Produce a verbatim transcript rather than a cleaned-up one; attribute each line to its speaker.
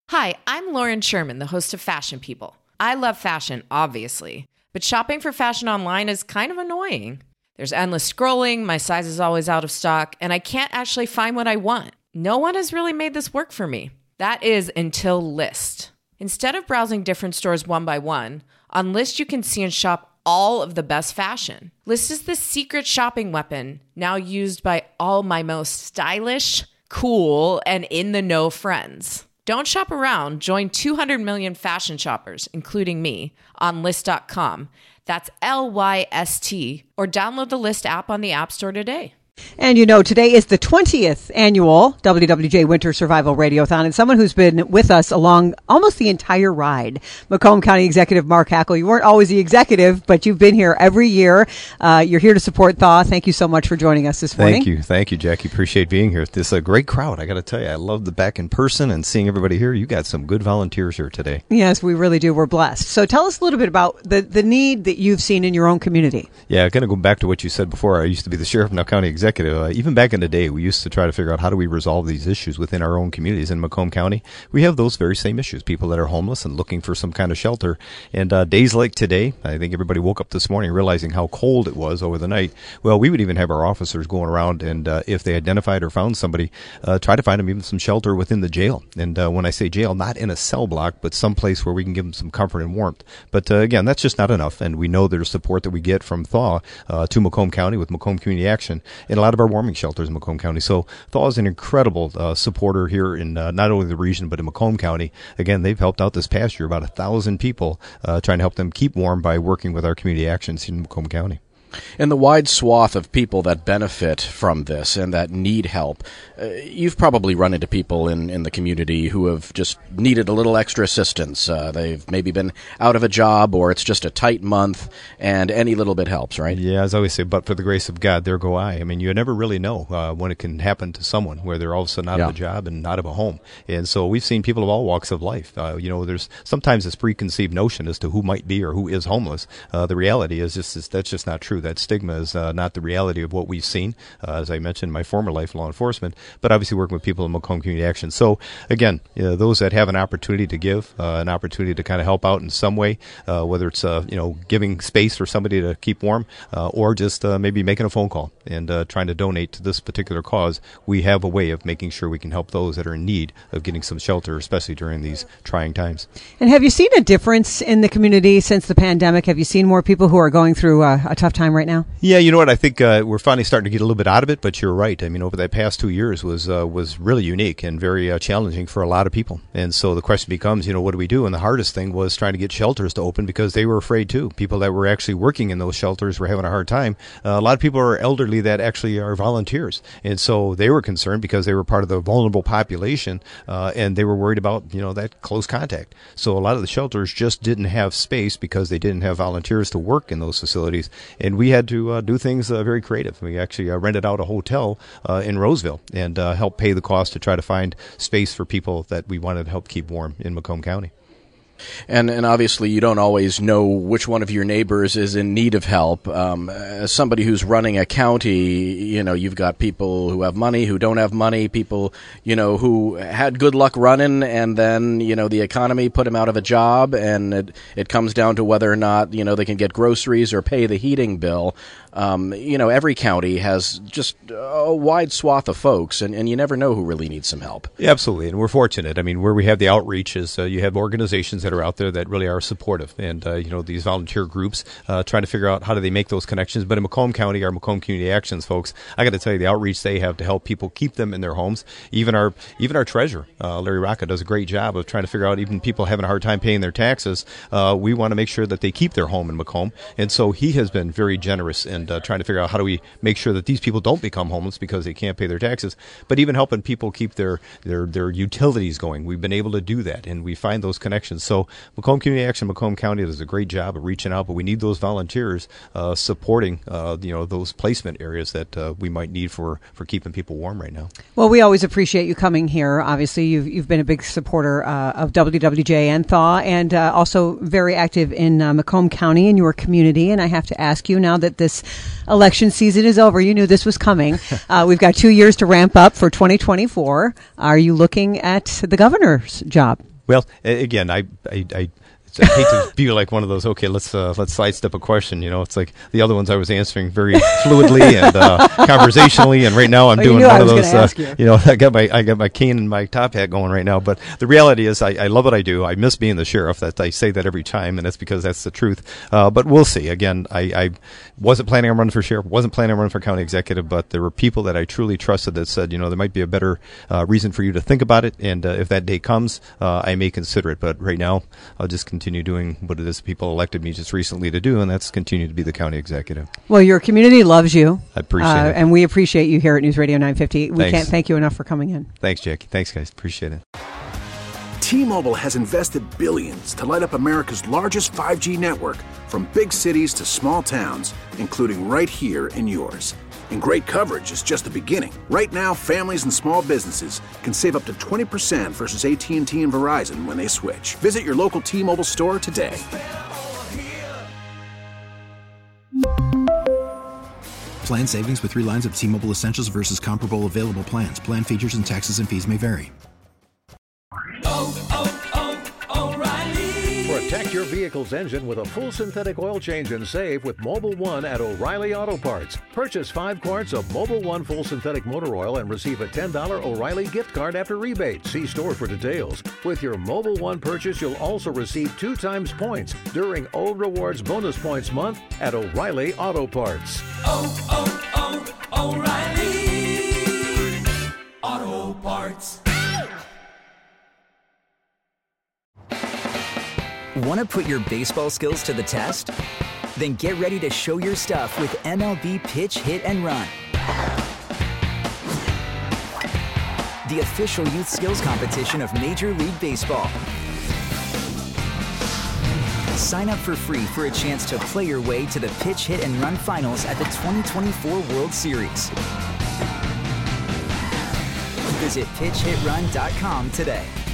Speaker 1: Hi, I'm Lauren Sherman, the host of Fashion People. I love fashion, obviously, but shopping for fashion online is kind of annoying. There's endless scrolling, my size is always out of stock, and I can't actually find what I want. No one has really made this work for me. That is until Lyst. Instead of browsing different stores one by one, on Lyst you can see and shop all of the best fashion. Lyst is the secret shopping weapon, now used by all my most stylish, cool, and in-the-know friends. Don't shop around. Join two hundred million fashion shoppers, including me, on Lyst dot com. That's L Y S T. Or download the Lyst app on the App Store today.
Speaker 2: And you know, today is the twentieth annual W W J Winter Survival Radiothon, and someone who's been with us along almost the entire ride, Macomb County Executive Mark Hackel. You weren't always the executive, but you've been here every year. Uh, you're here to support Thaw. Thank you so much for joining us this morning.
Speaker 3: Thank you. Thank you, Jackie. Appreciate being here. This is a great crowd, I got to tell you. I love the back in person and seeing everybody here. You got some good volunteers here today.
Speaker 2: Yes, we really do. We're blessed. So tell us a little bit about the, the need that you've seen in your own community.
Speaker 3: Yeah, I'm going to go back to what you said before. I used to be the sheriff, now county executive. Uh, even back in the day, we used to try to figure out how do we resolve these issues within our own communities. In Macomb County, we have those very same issues, people that are homeless and looking for some kind of shelter. And uh, days like today, I think everybody woke up this morning realizing how cold it was over the night. Well, we would even have our officers going around, and uh, if they identified or found somebody, uh, try to find them even some shelter within the jail. And uh, when I say jail, not in a cell block, but someplace where we can give them some comfort and warmth. But uh, again, that's just not enough. And we know there's support that we get from Thaw uh, to Macomb County with Macomb Community Action and a lot of our warming shelters in Macomb County. So Thaw is an incredible uh, supporter here in uh, not only the region, but in Macomb County. Again, they've helped out this past year about a thousand people, uh, trying to help them keep warm by working with our community actions in Macomb County.
Speaker 4: And the wide swath of people that benefit from this and that need help, uh, you've probably run into people in, in the community who have just needed a little extra assistance. Uh, they've maybe been out of a job, or it's just a tight month, and any little bit helps, right?
Speaker 3: Yeah, as I always say, but for the grace of God, there go I. I mean, you never really know uh, when it can happen to someone where they're all of a sudden out
Speaker 4: yeah.
Speaker 3: of a job and out of a home. And so we've seen people of all walks of life. Uh, you know, there's sometimes this preconceived notion as to who might be or who is homeless. Uh, the reality is just is, that's just not true. That stigma is uh, not the reality of what we've seen, uh, as I mentioned, my former life, law enforcement, but obviously working with people in Macomb Community Action. So, again, you know, those that have an opportunity to give, uh, an opportunity to kind of help out in some way, uh, whether it's, uh, you know, giving space for somebody to keep warm, uh, or just uh, maybe making a phone call and uh, trying to donate to this particular cause, we have a way of making sure we can help those that are in need of getting some shelter, especially during these trying times.
Speaker 2: And have you seen a difference in the community since the pandemic? Have you seen more people who are going through uh, a tough time right now?
Speaker 3: Yeah, you know what? I think uh, we're finally starting to get a little bit out of it, but you're right. I mean, over that past two years was uh, was really unique and very uh, challenging for a lot of people. And so the question becomes, you know, what do we do? And the hardest thing was trying to get shelters to open because they were afraid too. People that were actually working in those shelters were having a hard time. Uh, a lot of people are elderly that actually are volunteers. And so they were concerned because they were part of the vulnerable population, uh, and they were worried about, you know, that close contact. So a lot of the shelters just didn't have space because they didn't have volunteers to work in those facilities. And we had to uh, do things uh, very creative. We actually uh, rented out a hotel uh, in Roseville and uh, helped pay the cost to try to find space for people that we wanted to help keep warm in Macomb County.
Speaker 4: And and obviously you don't always know which one of your neighbors is in need of help. Um, as somebody who's running a county, you know, you've got people who have money, who don't have money, people, you know, who had good luck running, and then, you know, the economy put them out of a job, and it, it comes down to whether or not, you know, they can get groceries or pay the heating bill. Um, you know, every county has just a wide swath of folks, and, and you never know who really needs some help.
Speaker 3: Yeah, absolutely, and we're fortunate. I mean, where we have the outreach is uh, you have organizations that are out there that really are supportive, and, uh, you know, these volunteer groups uh, trying to figure out how do they make those connections. But in Macomb County, our Macomb Community Actions folks, I got to tell you, the outreach they have to help people keep them in their homes. Even our even our treasurer, uh, Larry Rocca, does a great job of trying to figure out even people having a hard time paying their taxes. Uh, we want to make sure that they keep their home in Macomb, and so he has been very generous in and uh, trying to figure out how do we make sure that these people don't become homeless because they can't pay their taxes, but even helping people keep their, their, their utilities going. We've been able to do that, and we find those connections. So Macomb Community Action, Macomb County does a great job of reaching out, but we need those volunteers uh, supporting uh, you know, those placement areas that uh, we might need for, for keeping people warm right now.
Speaker 2: Well, we always appreciate you coming here. Obviously, you've, you've been a big supporter uh, of W W J and Thaw, and uh, also very active in uh, Macomb County in your community. And I have to ask you, now that this election season is over, you knew this was coming. Uh, we've got two years to ramp up for twenty twenty-four. Are you looking at the governor's job?
Speaker 3: Well, a- again, I, I, I I hate to be like one of those, okay, let's uh, let's sidestep a question. You know, it's like the other ones I was answering very fluidly and uh, conversationally, and right now I'm
Speaker 2: oh,
Speaker 3: doing
Speaker 2: you
Speaker 3: one
Speaker 2: I
Speaker 3: of
Speaker 2: was
Speaker 3: those. Uh,
Speaker 2: you.
Speaker 3: you know, I got my I got my cane and my top hat going right now. But the reality is, I, I love what I do. I miss being the sheriff. That I say that every time, and that's because that's the truth. Uh, but we'll see. Again, I, I wasn't planning on running for sheriff, wasn't planning on running for county executive, but there were people that I truly trusted that said, you know, there might be a better uh, reason for you to think about it, and uh, if that day comes, uh, I may consider it. But right now, I'll just continue doing what it is people elected me just recently to do, and that's continue to be the county executive.
Speaker 2: Well, your community loves you.
Speaker 3: I appreciate
Speaker 2: uh,
Speaker 3: it.
Speaker 2: And we appreciate you here at News Radio nine fifty. We
Speaker 3: Thanks.
Speaker 2: can't thank you enough for coming in.
Speaker 3: Thanks, Jackie. Thanks, guys. Appreciate it.
Speaker 5: T-Mobile has invested billions to light up America's largest five G network, from big cities to small towns, including right here in yours. And great coverage is just the beginning. Right now, families and small businesses can save up to twenty percent versus A T and T and Verizon when they switch. Visit your local T-Mobile store today.
Speaker 6: Plan savings with three lines of T-Mobile Essentials versus comparable available plans. Plan features and taxes and fees may vary.
Speaker 7: Oh, oh, oh, O'Reilly. Protect your vehicle's engine with a full synthetic oil change and save with Mobil one at O'Reilly Auto Parts. Purchase five quarts of Mobil one full synthetic motor oil and receive a ten dollars O'Reilly gift card after rebate. See store for details. With your Mobil one purchase, you'll also receive two times points during O Rewards Bonus Points Month at O'Reilly Auto Parts.
Speaker 8: Oh, oh, oh, O'Reilly Auto Parts.
Speaker 9: Want to put your baseball skills to the test? Then get ready to show your stuff with M L B Pitch, Hit, and Run. The official youth skills competition of Major League Baseball. Sign up for free for a chance to play your way to the Pitch, Hit, and Run finals at the twenty twenty-four World Series. Visit pitch hit run dot com today.